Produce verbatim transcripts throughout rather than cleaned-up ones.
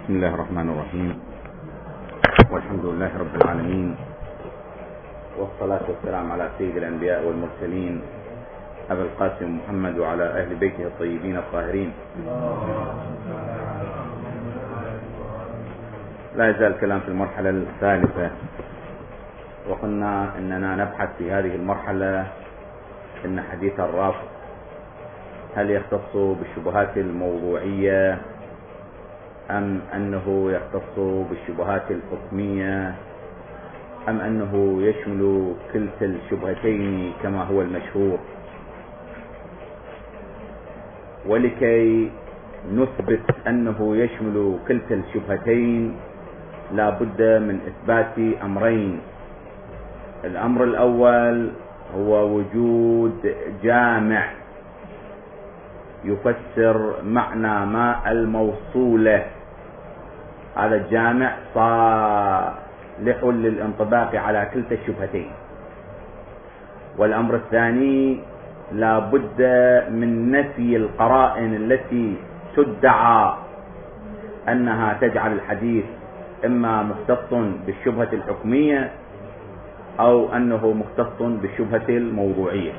بسم الله الرحمن الرحيم، والحمد لله رب العالمين، والصلاة والسلام على سيد الأنبياء والمرسلين أبي القاسم محمد وعلى أهل بيته الطيبين الطاهرين. لا يزال الكلام في المرحلة الثالثة، وقلنا أننا نبحث في هذه المرحلة أن حديث الرافض هل يختص بالشبهات الموضوعية أم أنه يختص بالشبهات الحكمية أم أنه يشمل كلتا الشبهتين كما هو المشهور. ولكي نثبت أنه يشمل كلتا الشبهتين لا بد من إثبات أمرين. الأمر الأول هو وجود جامع يفسر معنى ما الموصولة، هذا الجامع صالح للانطباق على كلتا الشبهتين. والأمر الثاني لا بد من نفي القرائن التي تدعى أنها تجعل الحديث إما مختص بالشبهة الحكمية أو أنه مختص بالشبهة الموضوعية.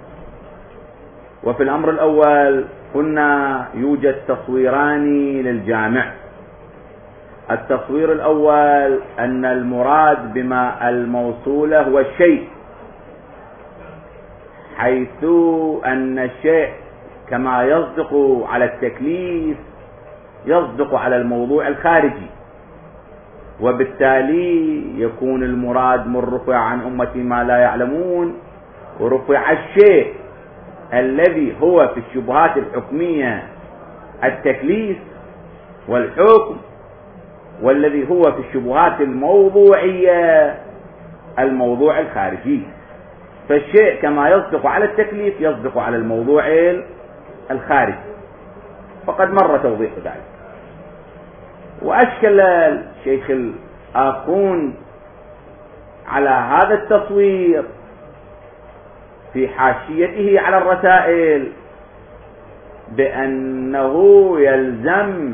وفي الأمر الأول قلنا يوجد تصويران للجامع. التصوير الأول أن المراد بما الموصولة هو الشيء، حيث أن الشيء كما يصدق على التكليف يصدق على الموضوع الخارجي، وبالتالي يكون المراد من رفع عن أمتي ما لا يعلمون، ورفع الشيء الذي هو في الشبهات الحكمية التكليف والحكم، والذي هو في الشبهات الموضوعية الموضوع الخارجي. فالشيء كما يصدق على التكليف يصدق على الموضوع الخارجي، فقد مر توضيح ذلك. وأشكل الشيخ الآخون على هذا التصوير في حاشيته على الرسائل بأنه يلزم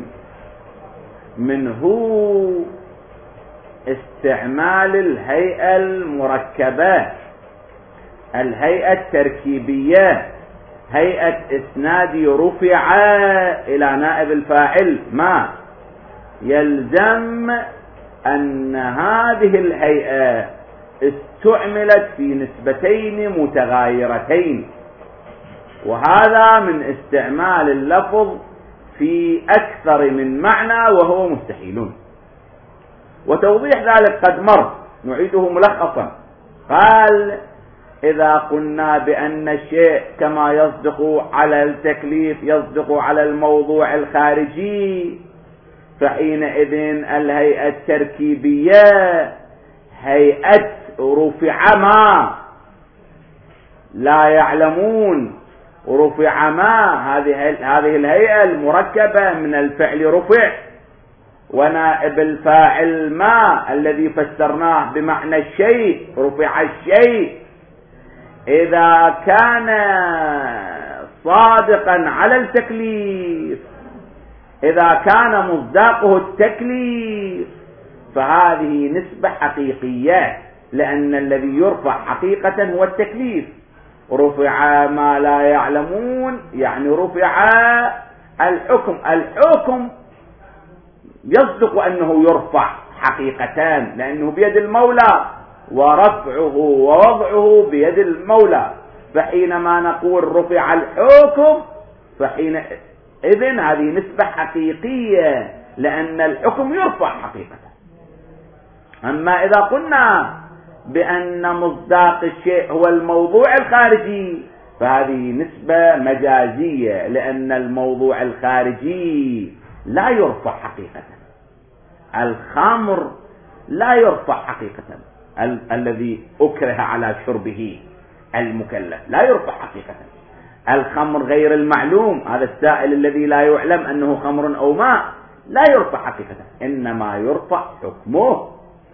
منه استعمال الهيئة المركبة، الهيئة التركيبية، هيئة إسناد رفع إلى نائب الفاعل. ما يلزم أن هذه الهيئة استعملت في نسبتين متغايرتين، وهذا من استعمال اللفظ في أكثر من معنى وهو مستحيل. وتوضيح ذلك قد مر، نعيده ملخصا. قال: إذا قلنا بأن الشيء كما يصدق على التكليف يصدق على الموضوع الخارجي، فحينئذ الهيئة التركيبية هيئة رفع ما لا يعلمون، رفع ما هذه هذه الهيئة المركبة من الفعل رفع، ونائب الفاعل ما الذي فسرناه بمعنى الشيء، رفع الشيء. إذا كان صادقا على التكليف، إذا كان مصداقه التكليف، فهذه نسبة حقيقية، لأن الذي يرفع حقيقة هو التكليف. رفع ما لا يعلمون يعني رفع الحكم. الحكم يصدق أنه يرفع حقيقة لأنه بيد المولى، ورفعه ووضعه بيد المولى. فحينما نقول رفع الحكم فحينئذ هذه نسبة حقيقية، لأن الحكم يرفع حقيقة. أما إذا قلنا بأن مصداق الشيء هو الموضوع الخارجي فهذه نسبة مجازية، لأن الموضوع الخارجي لا يرفع حقيقة. الخمر لا يرفع حقيقة، ال- الذي أكره على شربه المكلف لا يرفع حقيقة. الخمر غير المعلوم، هذا السائل الذي لا يعلم أنه خمر أو ماء، لا يرفع حقيقة، إنما يرفع حكمه.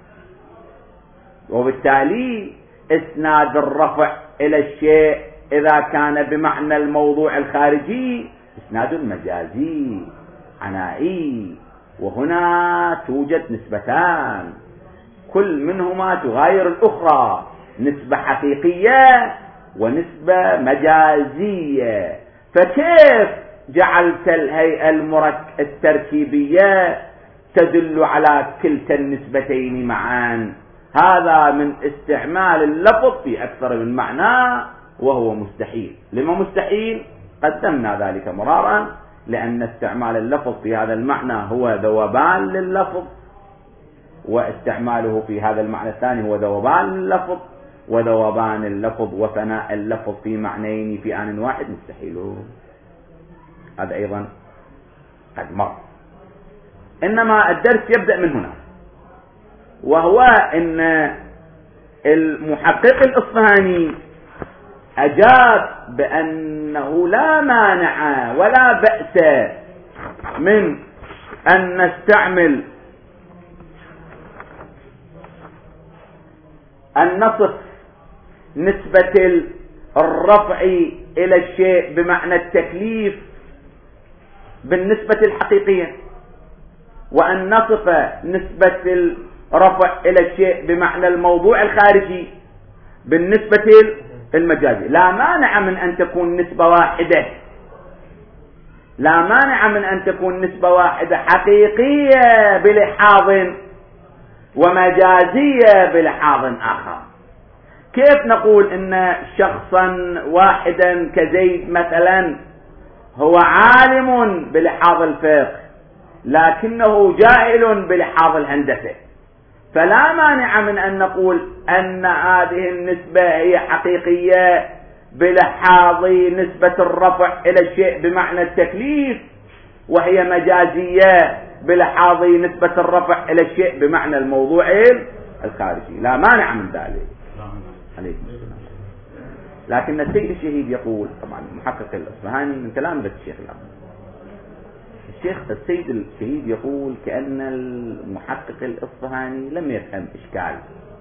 وبالتالي إسناد الرفع إلى الشيء إذا كان بمعنى الموضوع الخارجي إسناد مجازي عنائي، وهنا توجد نسبتان كل منهما تغاير الأخرى، نسبة حقيقية ونسبة مجازية. فكيف جعلت الهيئة المرك التركيبية تدل على كلتا النسبتين معا؟ هذا من استعمال اللفظ في أكثر من معنى وهو مستحيل. لما مستحيل؟ قدمنا ذلك مرارا، لأن استعمال اللفظ في هذا المعنى هو ذوبان لللفظ، واستعماله في هذا المعنى الثاني هو ذوبان لللفظ، وذوبان اللفظ وفناء اللفظ في معنيين في آن واحد مستحيل. هذا أيضا قد مر. إنما الدرس يبدأ من هنا، وهو إن المحقق الإصفهاني أجاب بأنه لا مانع ولا بأس من أن نستعمل أن نصف نسبة الرفع إلى الشيء بمعنى التكليف بالنسبة الحقيقية، وأن نصف نسبة الرفع إلى الشيء بمعنى الموضوع الخارجي بالنسبة المجازية. لا مانع من أن تكون نسبة واحدة، لا مانع من أن تكون نسبة واحدة حقيقية بلحاظ ومجازية بلحاظ آخر. كيف نقول إن شخصا واحدا كزيد مثلا هو عالم بلحاظ الفقه لكنه جاهل بلحاظ الهندسة؟ فلا مانع من أن نقول أن هذه النسبة هي حقيقية بلحاظ نسبة الرفع إلى الشيء بمعنى التكليف، وهي مجازية بلحاظ نسبة الرفع إلى الشيء بمعنى الموضوع الخارجي. لا مانع من ذلك. عليكم السلام. لكن السيد الشهيد يقول، طبعا المحقق الإصفهاني من تلامذة الشيخ الأكبر، الشيخ السيد الشهيد يقول كأن المحقق الإصفهاني لم يفهم إشكال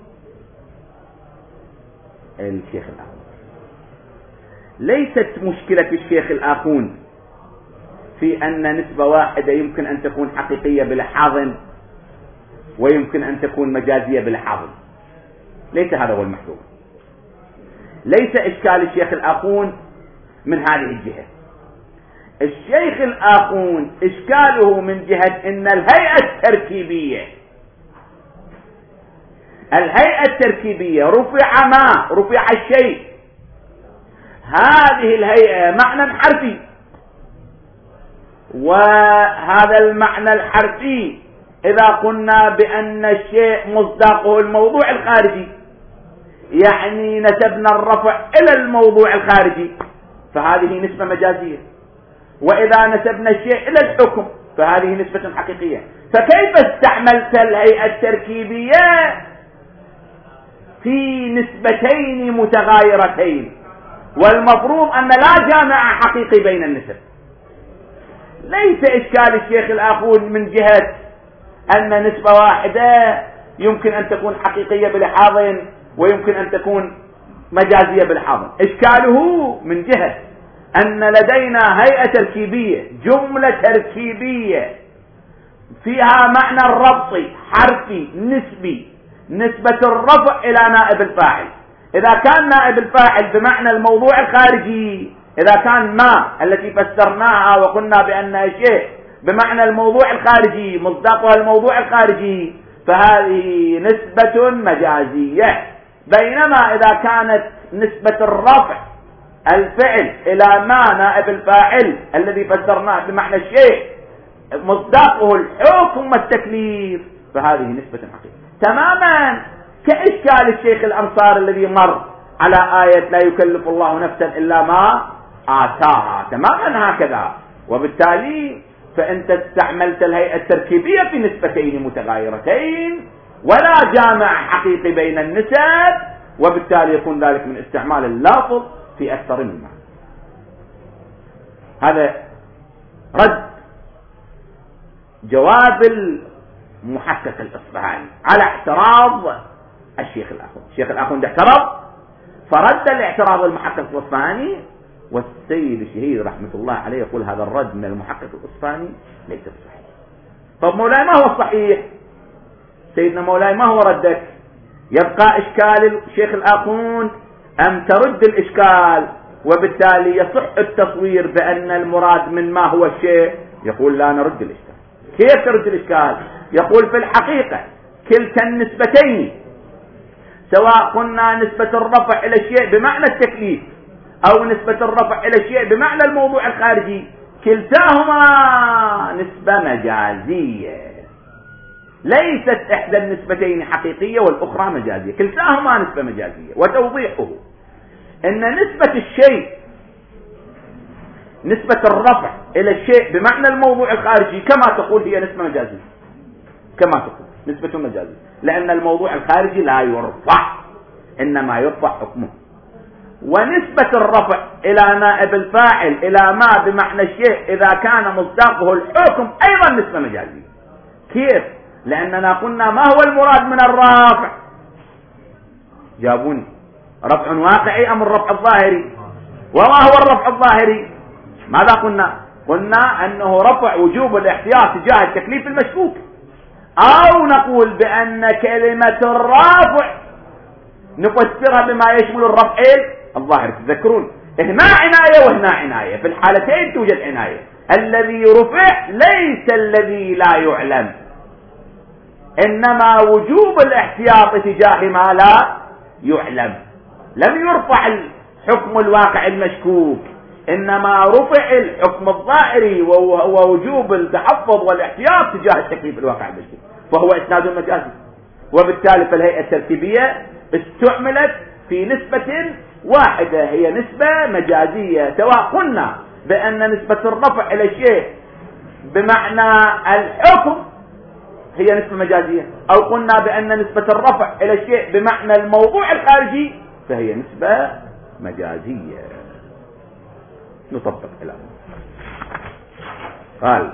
الشيخ الآخون. ليست مشكلة الشيخ الآخون في أن نسبة واحدة يمكن أن تكون حقيقية بلحاظ ويمكن أن تكون مجازية بلحاظ، ليس هذا هو المحظور. ليس إشكال الشيخ الآخون من هذه الجهة. الشيخ الآخون إشكاله من جهة أن الهيئة التركيبية الهيئة التركيبية رفع ما رفع الشيء، هذه الهيئة معنى حرفي، وهذا المعنى الحرفي إذا قلنا بأن الشيء مصداقه الموضوع الخارجي يعني نسبنا الرفع إلى الموضوع الخارجي فهذه نسبة مجازية، وإذا نسبنا الشيء إلى الحكم فهذه نسبة حقيقية. فكيف استعملت الهيئة التركيبية في نسبتين متغايرتين والمفروض أن لا جامع حقيقي بين النسب؟ ليس إشكال الشيخ الآخون من جهة أن نسبة واحدة يمكن أن تكون حقيقية بلحاظ ويمكن أن تكون مجازية بلحاظ. إشكاله من جهة أن لدينا هيئة تركيبية، جملة تركيبية فيها معنى الربط حرفي نسبي، نسبة الرفع إلى نائب الفاعل. إذا كان نائب الفاعل بمعنى الموضوع الخارجي، إذا كان ما التي فسرناها وقلنا بأنها شيء بمعنى الموضوع الخارجي مصداقها الموضوع الخارجي فهذه نسبة مجازية. بينما إذا كانت نسبة الرفع الفعل إلى ما نائب الفاعل الذي فسرناه بمعنى الشيء مصداقه الحكم والتكليف فهذه نسبة حقيقية. تماما كإشكال الشيخ الأنصار الذي مر على آية لا يكلف الله نفسا إلا ما آتاها، تماما هكذا. وبالتالي فأنت استعملت الهيئة التركيبية في نسبتين متغايرتين ولا جامع حقيقي بين النسب، وبالتالي يكون ذلك من استعمال اللفظ في أكثر من معنى. هذا رد جواب المحقق الإصفهاني على اعتراض الشيخ الآخون. الشيخ الآخون اعترض فرد الاعتراض المحقق الإصفهاني، والسيد الشهيد رحمة الله عليه يقول هذا الرد من المحقق الإصفهاني ليس صحيح. طب مولاي ما هو الصحيح؟ سيدنا مولاي ما هو ردك؟ يبقى إشكال الشيخ الآخوند أم ترد الإشكال، وبالتالي يصح التصوير بأن المراد من ما هو الشيء. يقول لا نرد الإشكال. كيف ترد الإشكال؟ يقول في الحقيقة كلتا النسبتين، سواء قلنا نسبة الرفع إلى الشيء بمعنى التكليف أو نسبة الرفع إلى الشيء بمعنى الموضوع الخارجي، كلتاهما نسبة مجازية، ليست إحدى النسبتين حقيقية والأخرى مجازية، كلتاهما نسبة مجازية. وتوضيحه أن نسبة الشيء، نسبة الرفع إلى الشيء بمعنى الموضوع الخارجي كما تقول هي نسبة مجازية، كما تقول نسبة مجازية، لأن الموضوع الخارجي لا يرفع إنما يرفع حكمه. ونسبة الرفع إلى نائب الفاعل إلى ما بمعنى الشيء إذا كان مصداقه الحكم أيضا نسبة مجازية. كيف؟ لأننا قلنا ما هو المراد من الرفع؟ جابوني رفع واقعي أم الرفع الظاهري؟ وما هو الرفع الظاهري؟ ماذا قلنا؟ قلنا أنه رفع وجوب الاحتياط تجاه التكليف المشكوك، أو نقول بأن كلمة الرافع نفسرها بما يشمل الرفع الظاهر. تذكرون هنا عناية وهنا عناية، في الحالتين توجد عناية. الذي رفع ليس الذي لا يعلم، إنما وجوب الاحتياط تجاه ما لا يعلم. لم يرفع الحكم الواقع المشكوك، إنما رفع الحكم الظاهري وهو وجوب التحفظ والاحتياط تجاه التكليف الواقع المشكوك، فهو إسناد مجازي. وبالتالي فالهيئة الترتيبية استعملت في نسبة واحدة هي نسبة مجازية، سواء قلنا بأن نسبة الرفع إلى شيء بمعنى الحكم هي نسبة مجازية، أو قلنا بأن نسبة الرفع إلى الشيء بمعنى الموضوع الخارجي فهي نسبة مجازية. نطبق الآن. قال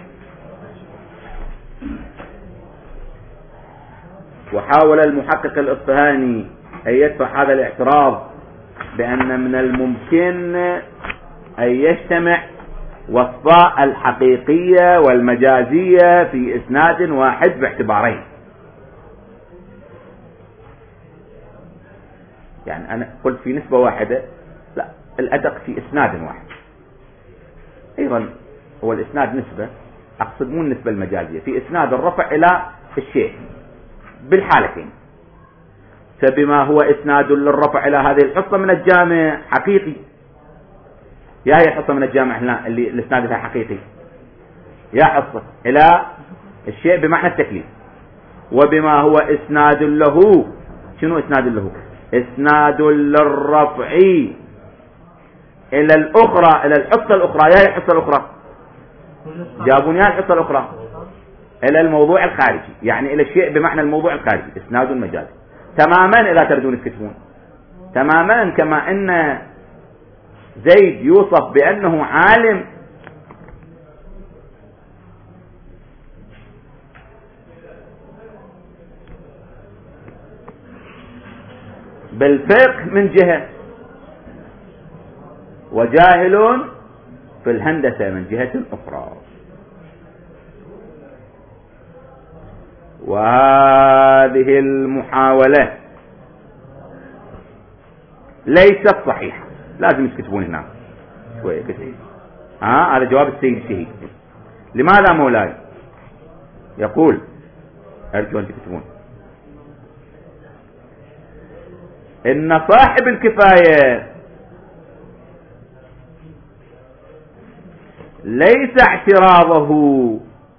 وحاول المحقق الإصفهاني أن يدفع هذا الاعتراض بأن من الممكن أن يجتمع وصفاء الحقيقية والمجازية في إسناد واحد باعتبارين. يعني أنا قلت في نسبة واحدة، لا، الأدق في إسناد واحد. أيضا هو الإسناد نسبة، أقصد مو النسبة المجازية، في إسناد الرفع إلى الشيء بالحالتين. فبما هو إسناد للرفع إلى هذه الحصة من الجامع حقيقي، يا هي حصة من الجامع هنا اللي الإسناد لها حقيقي، يا حصة إلى الشيء بمعنى التكليف. وبما هو إسناد له، شنو إسناد له؟ إسناد للرفع إلى الأخرى، إلى الحصة الأخرى، يا هي الحصة الأخرى، جابون يا الحصة الأخرى، إلى الموضوع الخارجي، يعني إلى الشيء بمعنى الموضوع الخارجي، إسناد مجازي تماما. إذا تردون تكتبون تماما كما أن زيد يوصف بأنه عالم بالفقه من جهة، وجاهل في الهندسة من جهة أخرى. وهذه المحاولة ليست صحيحة. لازم تكتبون هنا شوية كتير. ها، هذا جواب السيد الشهيد. لماذا مولاي؟ يقول، أرجو أن تكتبون، إن صاحب الكفاية ليس اعتراضه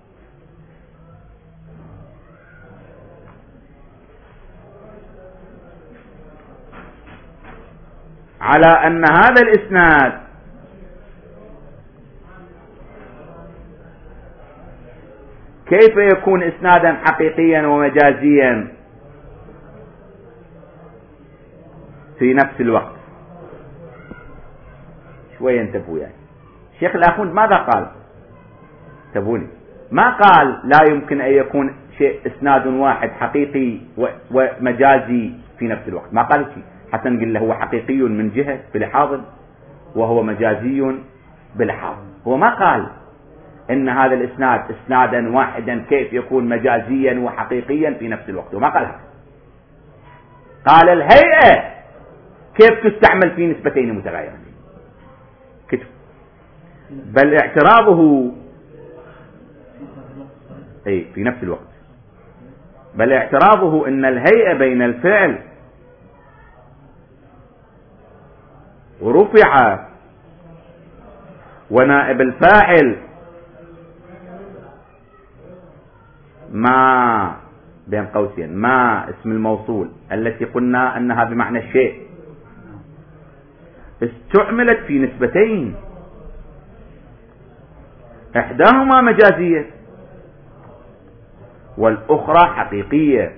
على أن هذا الإسناد كيف يكون إسنادا حقيقيا ومجازيا في نفس الوقت. شوية انتبهوا. يعني الشيخ الآخوند ماذا قال؟ انتبهوني، ما قال لا يمكن أن يكون شيء إسناد واحد حقيقي ومجازي في نفس الوقت، ما قال شيء. حتى نقول له هو حقيقي من جهة بلحاظ وهو مجازي بلحاظ. هو ما قال ان هذا الاسناد اسنادا واحدا كيف يكون مجازيا وحقيقيا في نفس الوقت، وما قال هذا. قال الهيئة كيف تستعمل في نسبتين متغايرتين كتب، بل اعتراضه اي في نفس الوقت، بل اعتراضه ان الهيئة بين الفعل ورفع ونائب الفاعل ما بين قوسين ما اسم الموصول التي قلنا انها بمعنى الشيء استعملت في نسبتين، احداهما مجازية والاخرى حقيقية،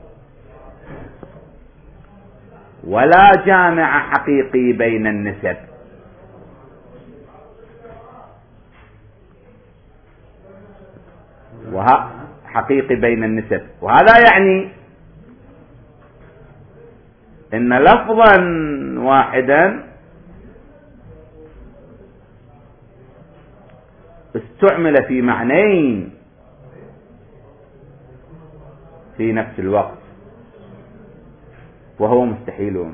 ولا جامع حقيقي بين النسب. وها حقيقي بين النسب، وهذا يعني ان لفظا واحدا استعمل في معنيين في نفس الوقت، وهو مستحيل.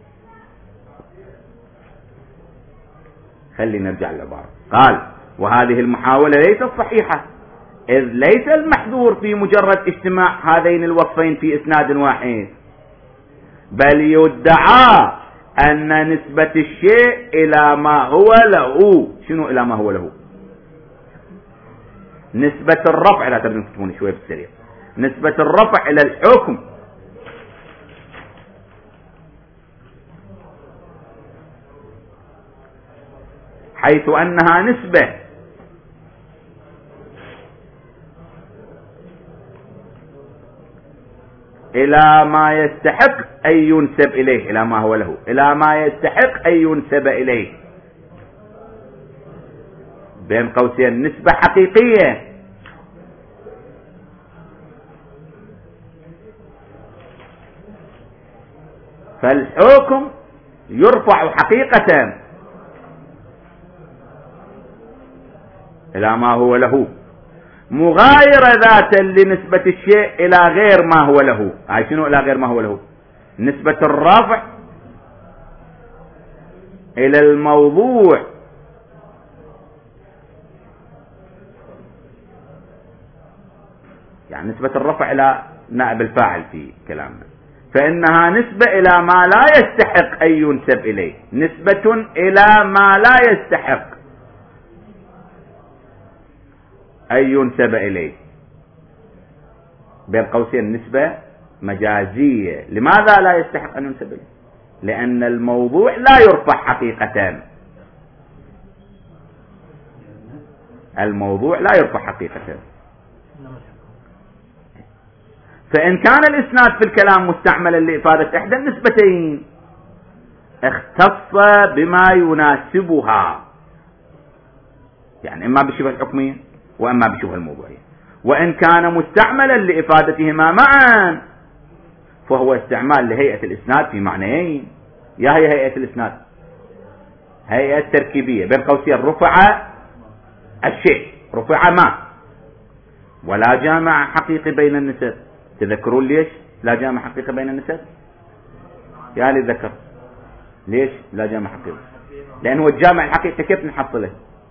خلي نرجع للعبارة. قال وهذه المحاولة ليست صحيحة، إذ ليس المحذور في مجرد اجتماع هذين الوصفين في إسناد واحد، بل يدعى أن نسبة الشيء إلى ما هو له. شنو إلى ما هو له؟ نسبة الرفع، لا تبدون تكتبون شوي بالسريع، نسبة الرفع إلى الحكم حيث أنها نسبة إلى ما يستحق أن ينسب إليه، إلى ما هو له، إلى ما يستحق أن ينسب إليه، بين قوسين نسبة حقيقية. فالحكم يرفع حقيقة إلى ما هو له، مغايرة ذاتا لنسبة الشيء إلى غير ما هو له. هاي شنو إلى غير ما هو له؟ نسبة الرفع إلى الموضوع يعني نسبة الرفع إلى نائب الفاعل في كلامنا، فإنها نسبة إلى ما لا يستحق أن ينسب إليه، نسبة إلى ما لا يستحق أن ينسب إليه، بين قوسين نسبة مجازية. لماذا لا يستحق أن ينسب إليه؟ لأن الموضوع لا يرفع حقيقة، الموضوع لا يرفع حقيقة. فإن كان الإسناد في الكلام مستعملا لإفادة إحدى النسبتين اختص بما يناسبها، يعني إما بالشبه الحكمية وإما بالشبه الموضوعية. وإن كان مستعملا لإفادتهما معا فهو استعمال لهيئة الإسناد في معنيين. يا هي هيئة الإسناد هيئة تركيبية، بين قوسين رفع الشيء، رفع ما، ولا جامع حقيقي بين النسب. تذكرون ليش لا جامع حقيقي بين النسب؟ يا لي ذكر ليش لا جامع حقيقي؟ لأنه الجامع الحقيقي كيف نحصله؟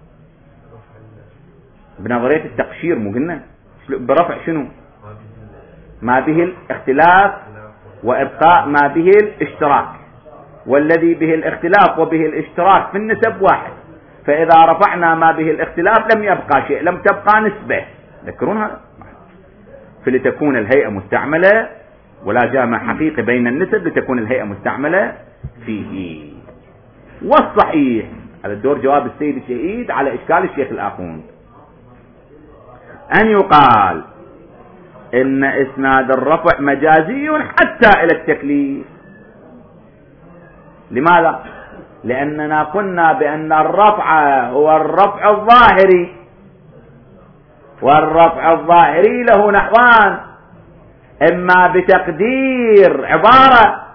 بنظرية التقشير. مو قلنا برفع شنو؟ ما به الاختلاف وإبقاء ما به الاشتراك، والذي به الاختلاف وبه الاشتراك في النسب واحد، فإذا رفعنا ما به الاختلاف لم يبقى شيء، لم تبقى نسبة. تذكرون هذا؟ فلتكون الهيئة مستعملة ولا جامع حقيقي بين النسب، لتكون الهيئة مستعملة فيه. والصحيح على الدور جواب السيد الشهيد على إشكال الشيخ الآخوند أن يقال إن إسناد الرفع مجازي حتى إلى التكليف. لماذا؟ لأننا قلنا بأن الرفع هو الرفع الظاهري، والرفع الظاهري له نحوان، إما بتقدير عبارة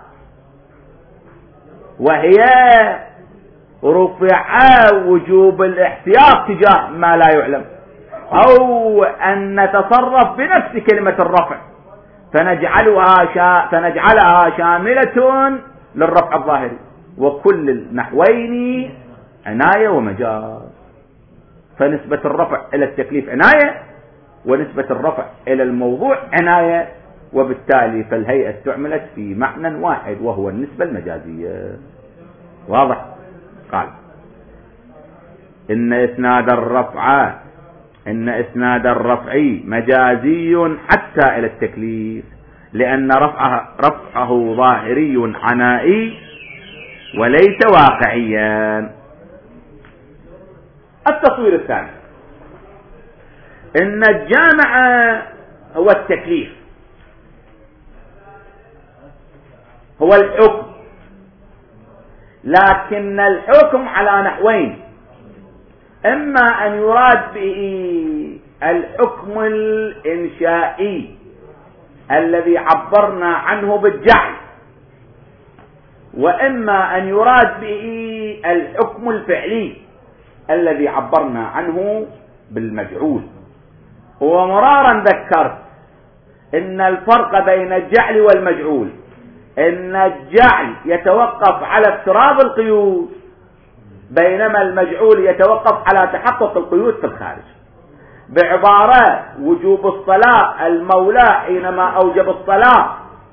وهي رفع وجوب الاحتياط تجاه ما لا يعلم، أو أن نتصرف بنفس كلمة الرفع فنجعلها شا فنجعلها شاملة للرفع الظاهري، وكل النحوين عناية ومجاز. فنسبة الرفع إلى التكليف عناية، ونسبة الرفع إلى الموضوع عناية، وبالتالي فالهيئة استعملت في معنى واحد وهو النسبة المجازية. واضح؟ قال إن إسناد الرفع إن إسناد الرفع مجازي حتى إلى التكليف، لأن رفعه, رفعه ظاهري عنائي وليس واقعيا. التصوير الثاني إن الجامع هو التكليف، هو الحكم، لكن الحكم على نحوين: إما أن يراد به الحكم الإنشائي الذي عبرنا عنه بالجعل، وإما أن يراد به الحكم الفعلي الذي عبرنا عنه بالمجعول. ومرارا ذكرت إن الفرق بين الجعل والمجعول إن الجعل يتوقف على افتراض القيود، بينما المجعول يتوقف على تحقق القيود في الخارج. بعبارة وجوب الصلاة، المولى حينما أوجب الصلاة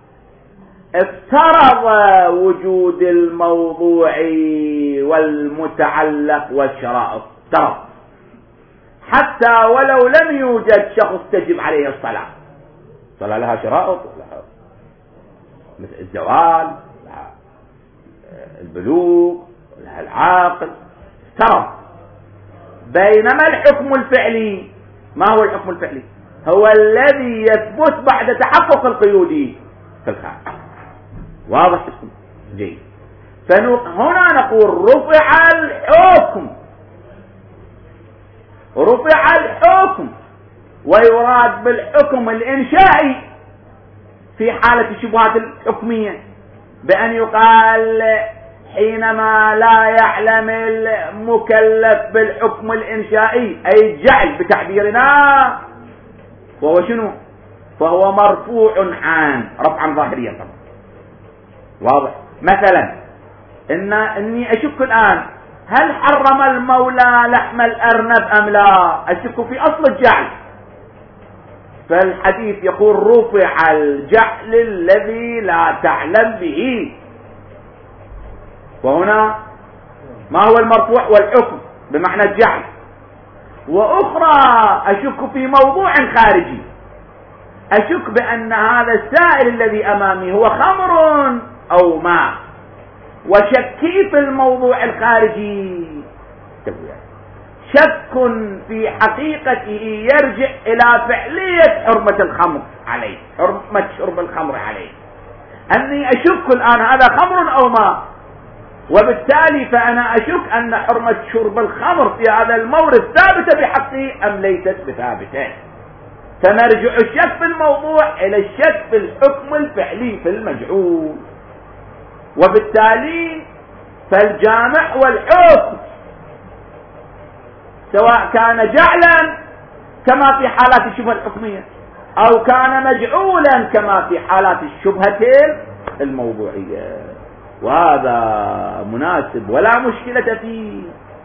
افترض وجود الموضوع والمتعلق والشرائط، افترض حتى ولو لم يوجد شخص تجب عليه الصلاة. الصلاة لها شرائط، لها مثل الزوال، لها البلوغ، لها العاقل، افترض. بينما الحكم الفعلي، ما هو الحكم الفعلي؟ هو الذي يثبت بعد تحقق القيود في الخارج. واضح؟ جيد. فهنا نقول رفع الحكم، رفع الحكم، ويراد بالحكم الإنشائي في حالة الشبهات الحكمية، بأن يقال حينما لا يعلم المكلف بالحكم الإنشائي أي الجعل بتعبيرنا، وهو شنو؟ فهو مرفوع عن رفعا ظاهريا طبعا. واضح؟ مثلا إن إني أشك الآن هل حرم المولى لحم الأرنب أم لا؟ أشك في أصل الجعل، فالحديث يقول رفع الجعل الذي لا تعلم به. وهنا ما هو المرفوع والحكم بمعنى الجعل. وأخرى أشك في موضوع خارجي، أشك بأن هذا السائل الذي أمامي هو خمر أو ماء، وشكي في الموضوع الخارجي شك في حقيقته يرجع إلى فعلية حرمة الخمر عليه، حرمة شرب الخمر عليه. أني أشك الآن هذا خمر أو ماء، وبالتالي فأنا أشك أن حرمة شرب الخمر في هذا المورد ثابتة بحقه أم ليست بثابتة. فنرجع الشك في الموضوع إلى الشك في الحكم الفعلي في المجعول، وبالتالي فالجامع والحكم سواء كان جعلا كما في حالات الشبهة الحكمية أو كان مجعولا كما في حالات الشبهة الموضوعية، وهذا مناسب ولا مشكلة فيه،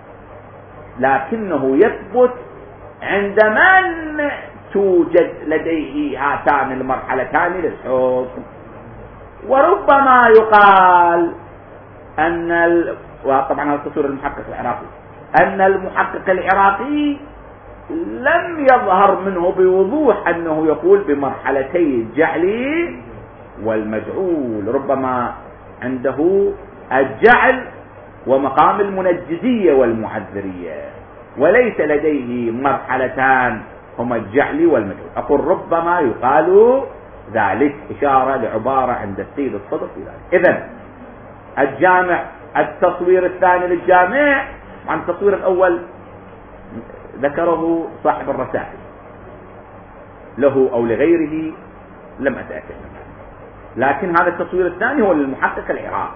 لكنه يثبت عند من توجد لديه هاتان المرحلتان للحكم. وربما يقال أن ال... وطبعا هذا تصوير المحقق العراقي، أن المحقق العراقي لم يظهر منه بوضوح أنه يقول بمرحلتي الجعل والمجعول، ربما عنده الجعل ومقام المنجزية والمعذرية، وليس لديه مرحلتان هما الجعل والمجعول. أقول ربما يقال ذلك إشارة لعبارة عند السيد الصدر في ذلك. إذن الجامع، التصوير الثاني للجامع عن التصوير الأول ذكره صاحب الرسائل، له أو لغيره لم أتأكد، لكن هذا التصوير الثاني هو للمحقق العراقي.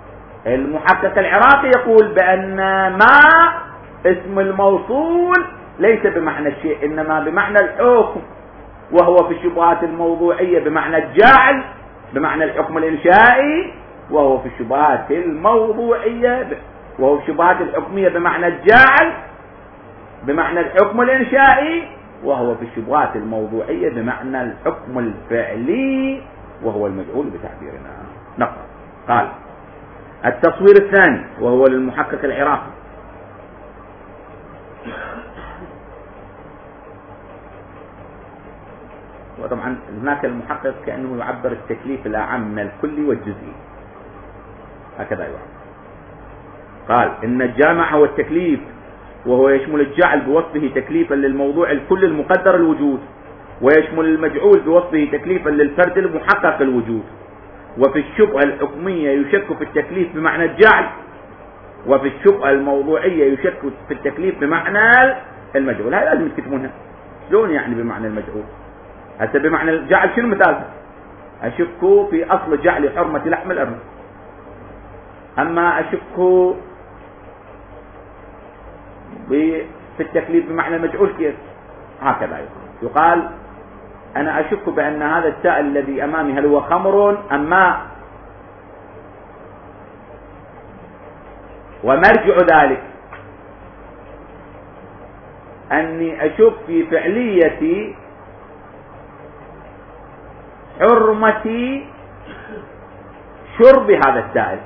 المحقق العراقي يقول بأن ما اسم الموصول ليس بمعنى الشيء إنما بمعنى الحكم، وهو في الشبهات الموضوعية بمعنى الجعل بمعنى الحكم الإنشائي، وهو في الشبهات الموضوعية وهو في الشبهات الحكمية بمعنى الجعل بمعنى الحكم الإنشائي، وهو في الشبهات الموضوعية بمعنى الحكم الفعلي وهو المجعول بتعبيرنا. نقرأ. قال: التصوير الثاني وهو للمحقق العراقي. وطبعا هناك المحقق كأنه يعبر التكليف الأعم من الكلي والجزئي، هكذا يعبر. قال: إن الجامع هو التكليف، وهو يشمل الجعل بوصفه تكليفا للموضوع الكل المقدر الوجود، ويشمل المجعول بوصفه تكليفا للفرد المحقق الوجود. وفي الشبهة الحكمية يشك في التكليف بمعنى الجعل، وفي الشبهة الموضوعية يشك في التكليف بمعنى المجعول. هاي لازم تكتبونها. شلون يعني بمعنى المجعول؟ هسه بمعنى الجعل شنو مثالها؟ أشك في أصل جعل حرمة لحم الأرنب. أما أشك في التكليف بمعنى المجعول كيف؟ هكذا يقال: أنا أشك بأن هذا السائل الذي أمامي هل هو خمر أم ماء، ومرجع ذلك أني أشك في فعلية حرمة شرب هذا السائل.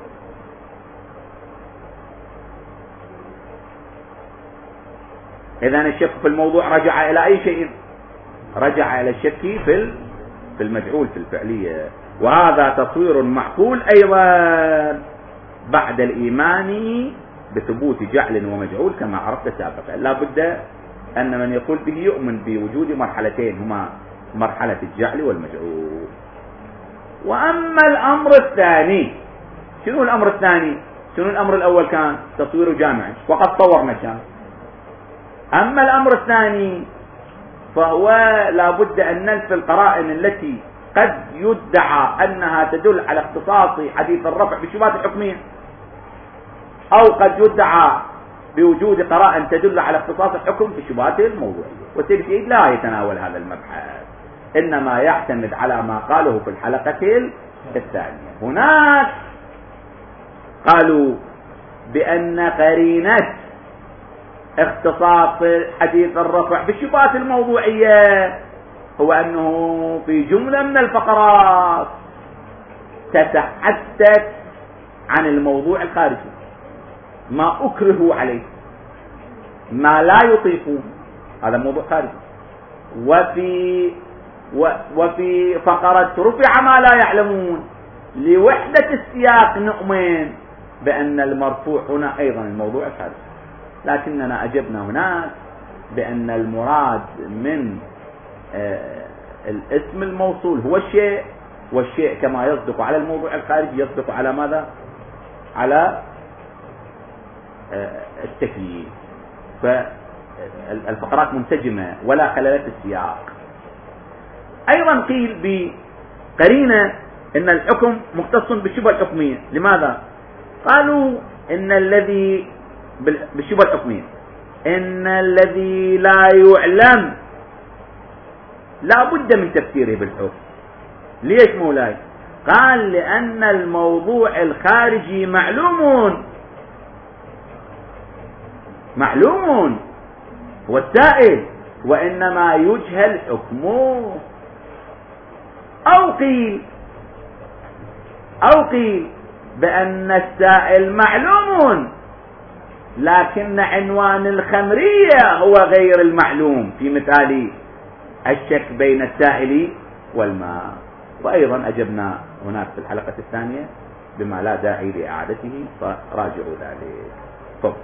إذن الشك في الموضوع رجع إلى أي شيء؟ رجع إلى الشك في في المجعول في الفعلية. وهذا تصوير معقول أيضا بعد الإيمان بثبوت جعل ومجعول كما عرفت سابقا. لا بد أن من يقول به يؤمن بوجود مرحلتين هما مرحلة الجعل والمجعول. وأما الأمر الثاني، شنو الأمر الثاني؟ شنو الأمر الأول؟ كان تصوير جامع وقد صورنا كان. أما الأمر الثاني فهو لا بد أن نلف القرائن التي قد يدعى أنها تدل على اختصاص حديث الرفع بالشبهات الحكمية، أو قد يدعى بوجود قرائن تدل على اختصاص الحكم في الشبهات الموضوعية. والسيد سعيد لا يتناول هذا المبحث، إنما يعتمد على ما قاله في الحلقة الثانية. هناك قالوا بأن قرينة اختصاص حديث الرفع بالشبهات الموضوعية هو أنه في جملة من الفقرات تتحدث عن الموضوع الخارجي، ما أكرهوا عليه، ما لا يطيقون، هذا موضوع خارجي. وفي وفي فقرة رفع ما لا يعلمون لوحدة السياق نؤمن بأن المرفوع هنا أيضا الموضوع الخارجي، لكننا أجبنا هناك بأن المراد من آه الاسم الموصول هو الشيء، والشيء كما يصدق على الموضوع الخارجي يصدق على ماذا؟ على آه التكييف. فالفقرات منسجمة ولا خللت السياق. أيضا قيل بقرينة إن الحكم مختص بالشبهة الحكمية. لماذا؟ قالوا إن الذي بالشبهة الحكمية إن الذي لا يعلم لا بد من تفسيره بالحكم. ليش مولاي؟ قال لأن الموضوع الخارجي معلوم معلوم هو السائل، وإنما يجهل حكمه. أو قيل أو قيل بأن السائل معلوم لكن عنوان الخمرية هو غير المعلوم، في مثال الشك بين السائل والماء. وأيضا أجبنا هناك في الحلقة الثانية بما لا داعي لإعادته، فراجعوا ذلك. طب.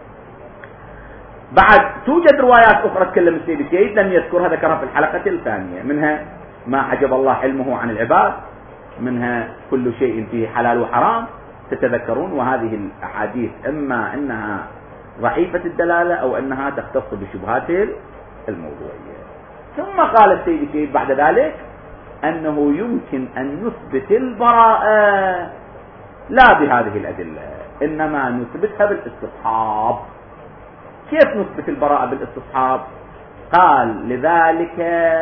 بعد توجد روايات أخرى تكلم السيد سعيد لم يذكرها، ذكرها في الحلقة الثانية، منها ما حجب الله علمه عن العباد، منها كل شيء فيه حلال وحرام تتذكرون. وهذه الأحاديث إما أنها ضعيفة الدلالة أو أنها تختص بالشبهات الموضوعية. ثم قال السيد سعيد بعد ذلك أنه يمكن أن نثبت البراءة لا بهذه الأدلة، إنما نثبتها بالاستصحاب. كيف نثبت البراءة بالاستصحاب؟ قال لذلك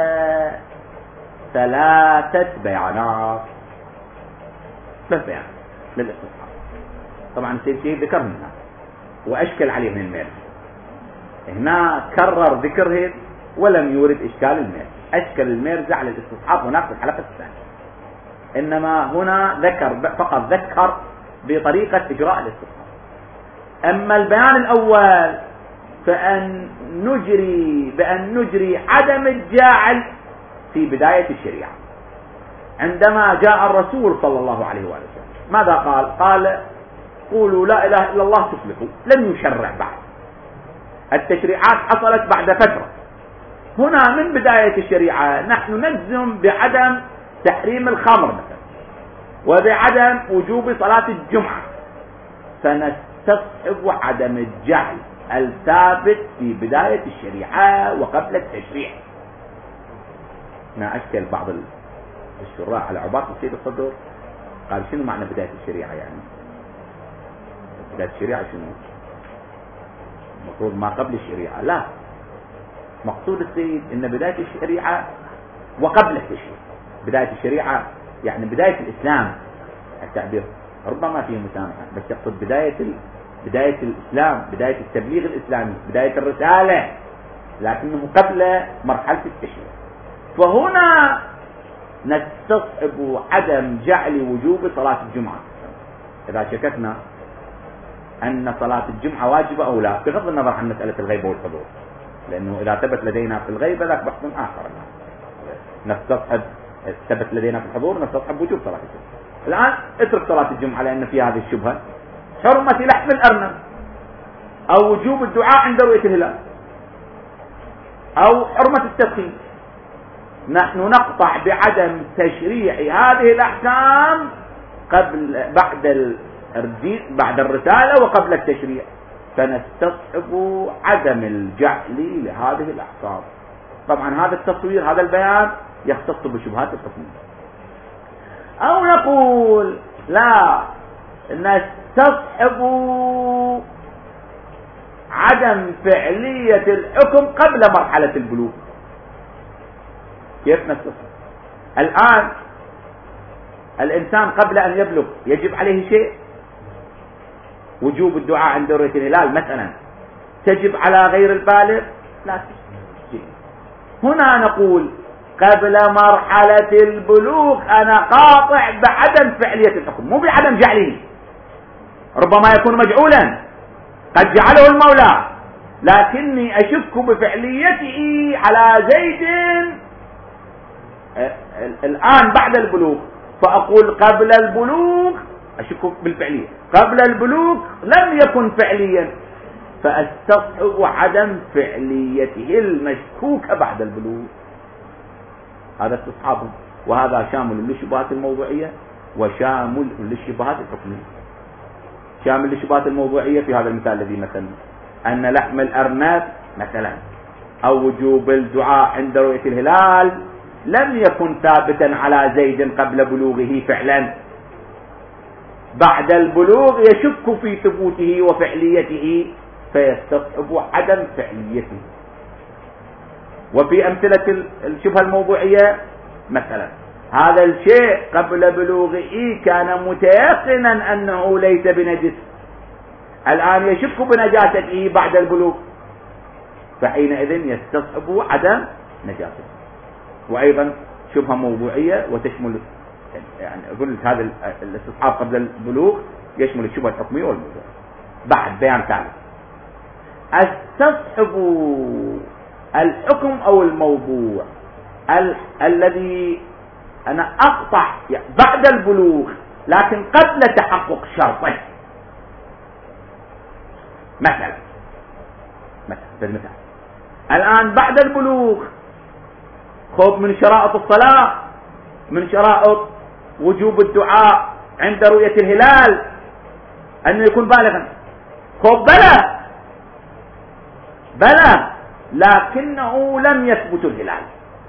ثلاثة بيانات، ثلاث بيانات للاستصحاب. طبعا السيد شيء ذكر هنا وأشكل عليه من الميرزا، هنا كرر ذكره ولم يورد إشكال الميرزا، أشكل الميرزا على الاستصحاب هناك في الحلقة الثانية، إنما هنا ذكر فقط ذكر بطريقة إجراء الاستصحاب. أما البيان الأول فأن نجري بأن نجري عدم الجاعل في بداية الشريعة. عندما جاء الرسول صلى الله عليه وآله وسلم ماذا قال؟ قال قولوا لا إله إلا الله تفلحوا، لم يشرع بعد، التشريعات حصلت بعد فترة. هنا من بداية الشريعة نحن نجزم بعدم تحريم الخمر مثلا وبعدم وجوب صلاة الجمعة، فنستصحب عدم الجهل الثابت في بداية الشريعة وقبل التشريع. ما أشكل بعض الشراح على عبارة السيد الصدر، قال شنو معنى بداية الشريعة؟ يعني بداية الشريعة شنو؟ المفروض ما قبل الشريعة، لا، مقصود السيد ان بداية الشريعة وقبل التشريع. بداية الشريعة يعني بداية الإسلام، التعبير ربما فيه مسامحة، بس يقصد بداية ال... بداية الإسلام، بداية التبليغ الإسلامي، بداية الرسالة، لكنه قبل مرحلة التشريع. فهنا نستصحب عدم جعل وجوب صلاة الجمعة. إذا شككنا أن صلاة الجمعة واجبة أو لا، بغض النظر عن مسألة الغيبة والحضور، لأنه إذا ثبت لدينا في الغيبة ذاك بحث آخر. نستصحب ثبت لدينا في الحضور نستصحب وجوب صلاة الجمعة. الآن اترك صلاة الجمعة لأن في هذه الشبهة، حرمة لحم الأرنب أو وجوب الدعاء عند رؤية الهلال أو حرمة التدخين، نحن نقطع بعدم تشريع هذه الأحكام قبل بعد بعد الرسالة وقبل التشريع، فنستصحب عدم الجعل لهذه الأحكام. طبعا هذا التصوير هذا البيان يختص بشبهات الحكم. أو نقول لا، نستصحب عدم فعلية الحكم قبل مرحلة البلوغ. كيف نستصحب؟ الآن الإنسان قبل أن يبلغ يجب عليه شيء، وجوب الدعاء عند رؤية الهلال مثلا تجب على غير البالغ؟ لا تجب. هنا نقول قبل مرحلة البلوغ أنا قاطع بعدم فعلية الحكم، مو بعدم جعله، ربما يكون مجعولا قد جعله المولى، لكني أشك بفعليته على زيد الآن بعد البلوغ، فأقول قبل البلوغ أشك بالفعلية، قبل البلوغ لم يكن فعليا، فأستصحب عدم فعليته المشكوكة بعد البلوغ. هذا استصحابه، وهذا شامل للشبهات الموضوعية وشامل للشبهات الحكمية. شامل للشبهات الموضوعية في هذا المثال الذي مثلا أن لحم الأرنب مثلا أو وجوب الدعاء عند رؤية الهلال لم يكن ثابتا على زيد قبل بلوغه فعلا، بعد البلوغ يشك في ثبوته وفعليته فيستصحب عدم فعليته. وفي أمثلة الشبهة الموضوعية مثلا هذا الشيء قبل بلوغه كان متيقنا أنه ليس بنجس، الآن يشك بنجاسته بعد البلوغ، فحينئذ يستصحب عدم نجاسته. وأيضا شبهة موضوعية وتشمل، يعني أقول هذا الاستصحاب قبل البلوغ يشمل الشبهة الحكمية والموضوع. بعد بيان ثالث، استصحب الحكم أو الموضوع ال... الذي أنا أقطع بعد البلوغ لكن قبل تحقق شرطه. مثلا مثلا بالمثال الآن بعد البلوغ خوف من شرائط الصلاة، من شرائط وجوب الدعاء عند رؤية الهلال أنه يكون بالغا، خوف بلى بلى لكنه لم يثبت الهلال،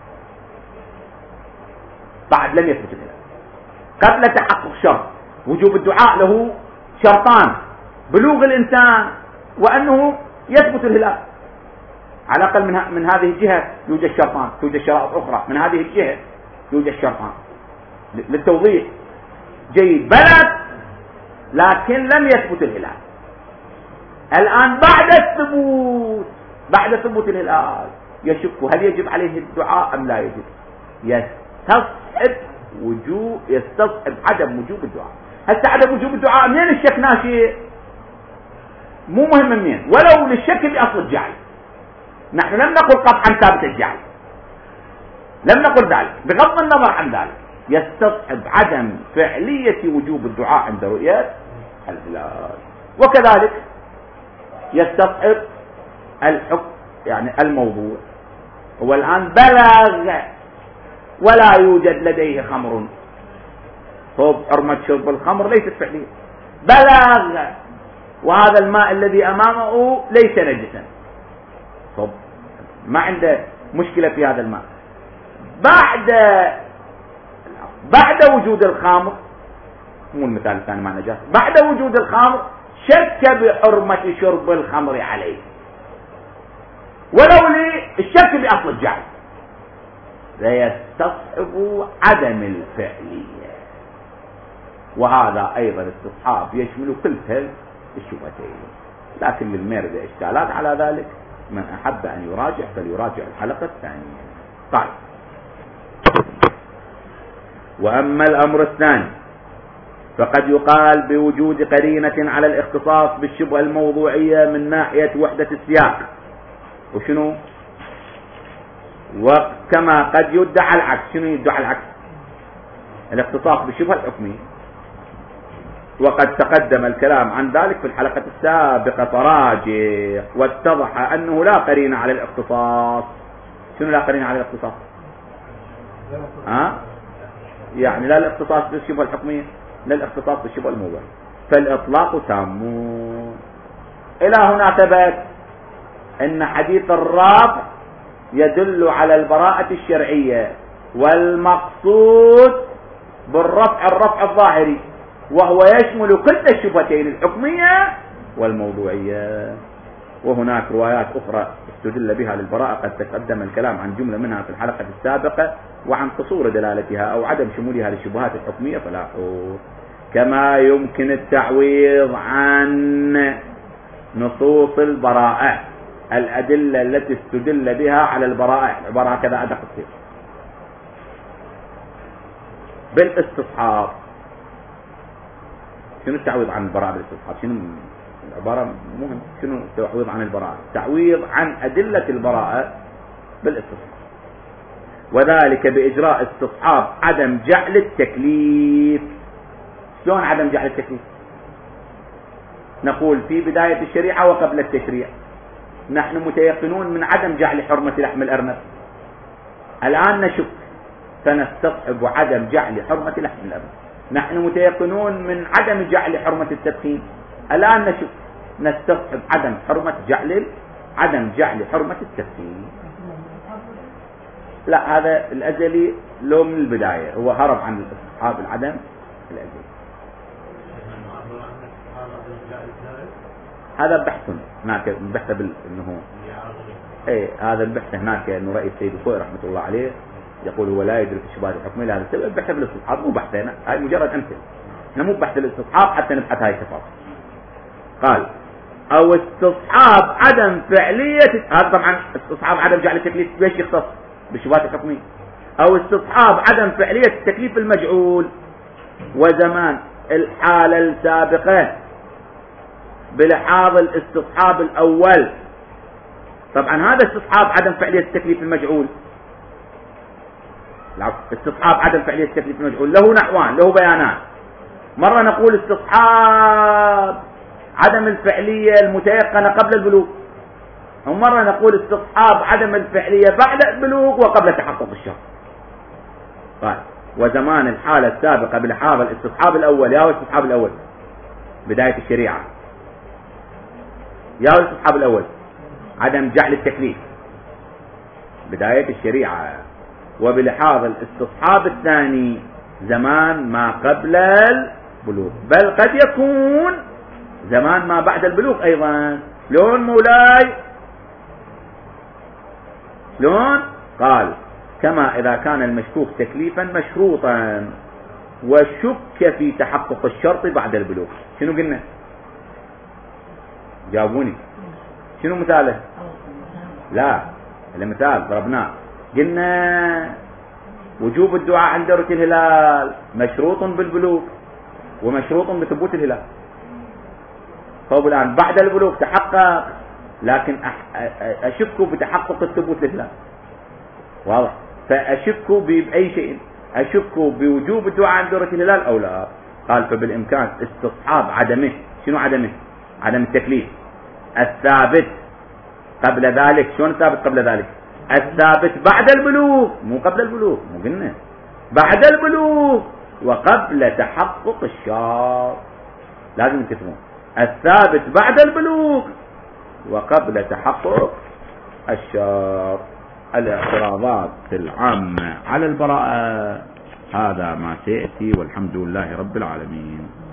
بعد لم يثبت الهلال قبل تحقق شرط. وجوب الدعاء له شرطان، بلوغ الإنسان وأنه يثبت الهلال. على الأقل من, من هذه الجهة يوجد شرطان، توجد شرائط أخرى، من هذه الجهة يوجد شرطان للتوضيح. جيد، بلد لكن لم يثبت الهلال. الآن بعد الثبوت، بعد ثبوت الهلال يشك هل يجب عليه الدعاء أم لا يجب. يستصحب وجوب، يستصحب عدم وجوب الدعاء. هسه عدم وجوب الدعاء منين الشك ناشئ؟ مو مهم منين، ولو للشك بأصل الجعل. نحن لم نقل قطعا ثابت الجعل، لم نقل ذلك، بغض النظر عن ذلك يستصحب عدم فعلية وجوب الدعاء عند رؤية الهلال. وكذلك يستصحب الحكم، يعني الموضوع هو الآن بلغ ولا يوجد لديه خمر، طب حرمة شرب الخمر ليست فعلية. بلغ وهذا الماء الذي أمامه ليس نجسا، طب ما عنده مشكلة في هذا الماء. بعد بعد وجود الخمر، مو المثال الثاني مع نجاسة، بعد وجود الخمر شك بحرمة شرب الخمر عليه، ولو للشك بأصل الجعل ليستصحب عدم الفعلية. وهذا أيضا استصحاب يشمل كل الشبهتين، لكن للميرد إشكالات على ذلك، من أحب أن يراجع فليراجع الحلقة الثانية. طيب، وأما الأمر الثاني فقد يقال بوجود قرينة على الاختصاص بالشبهة الموضوعية من ناحية وحدة السياق، وشنو؟ وكما قد يدعى العكس. شنو يدعى العكس؟ الاختصاص بالشبهة الحكمية، وقد تقدم الكلام عن ذلك في الحلقة السابقة تراجع، واتضح أنه لا قرينة على الاختصاص. شنو لا قرينة على الاختصاص؟ ها؟ يعني لا الاختصاص بالشبهة الحكمية، لا الاختصاص بالشبهة الموضوعية، فالإطلاق تام. إلى هنا ثبت أن حديث الرافع يدل على البراءة الشرعية، والمقصود بالرفع الرفع الظاهري، وهو يشمل كل الشبهتين الحكمية والموضوعية. وهناك روايات أخرى استدل بها للبراءة قد تقدم الكلام عن جملة منها في الحلقة السابقة، وعن قصور دلالتها أو عدم شمولها للشبهات الحكمية فلا حول. كما يمكن التعويض عن نصوص البراءة، الأدلة التي استدل بها على البراءة، العبارة هكذا أدق كثير، بالاستصحاب. شنو التعويض عن البراءة بالاستصحاب؟ شنو العبارة؟ مهم. شنو التعويض عن البراءة؟ تعويض عن أدلة البراءة بالاستصحاب، وذلك بإجراء استصحاب عدم جعل التكليف. شلون عدم جعل التكليف؟ نقول في بداية الشريعة وقبل التشريع نحن متيقنون من عدم جعل حرمة لحم الأرنب، الآن نشك فنستصحب عدم جعل حرمة لحم الأرنب. نحن متيقنون من عدم جعل حرمة التدخين، الآن نشك نستصحب عدم حرمة جعل عدم جعل حرمة التدخين. لا، هذا الأزلي لو من البداية هو هرب عن الاستصحاب العدم الأزلي. هذا بحث هناك، بحث بال انه اي هذا البحث هناك انه رأي السيد الخوئي رحمه الله عليه يقول هو لا يدرك الشبهات الحكمية لهذا السبب. بحث بالاستصحاب، مو بحثنا، هاي مجرد امثله، احنا مو بحث الاستصحاب حتى نبحث هاي التفاصيل. قال او استصحاب عدم فعلية، هذا طبعا استصحاب عدم جعل التكليف بايش يختص؟ بالشبهات الحكمية. او استصحاب عدم فعلية التكليف المجعول، وزمان الحالة السابقة بلحاظ الاستصحاب الأول. طبعا هذا استصحاب عدم فعلية التكليف المجعول، استصحاب عدم فعلية التكليف المجعول له نحوان، له بيانات. مرة نقول استصحاب عدم الفعلية المتيقنة قبل البلوغ، ومرة نقول استصحاب عدم الفعلية بعد البلوغ وقبل تحقق الشرط. طيب، وزمان الحالة السابقة بلحاظ الاستصحاب الأول، يا هو الاستصحاب الأول بداية الشريعة، يا هو الاستصحاب الأول عدم جعل التكليف بداية الشريعة، وبلحاظ الاستصحاب الثاني زمان ما قبل البلوغ، بل قد يكون زمان ما بعد البلوغ أيضا. شلون مولاي شلون؟ قال كما إذا كان المشكوك تكليفا مشروطا وشك في تحقق الشرط بعد البلوغ. شنو قلنا؟ جاوبوني شنو مثاله؟ لا المثال ضربناه قلنا وجوب الدعاء عند رؤية الهلال مشروط بالبلوغ ومشروط بثبوت الهلال. طيب الآن بعد البلوغ تحقق لكن أشك بتحقق الثبوت للهلال، واضح؟ فأشك بأي شيء، أشك بوجوب الدعاء عند رؤية الهلال أو لا. قال فبالإمكان استصحاب عدمه. شنو عدمه؟ عدم التكليف الثابت قبل ذلك. شلون الثابت قبل ذلك؟ الثابت بعد البلوغ مو قبل البلوغ، مو قلنا بعد البلوغ وقبل تحقق الشرط. لازم تكتبون الثابت بعد البلوغ وقبل تحقق الشرط. الاعتراضات العامة على البراءة هذا ما سيأتي، والحمد لله رب العالمين.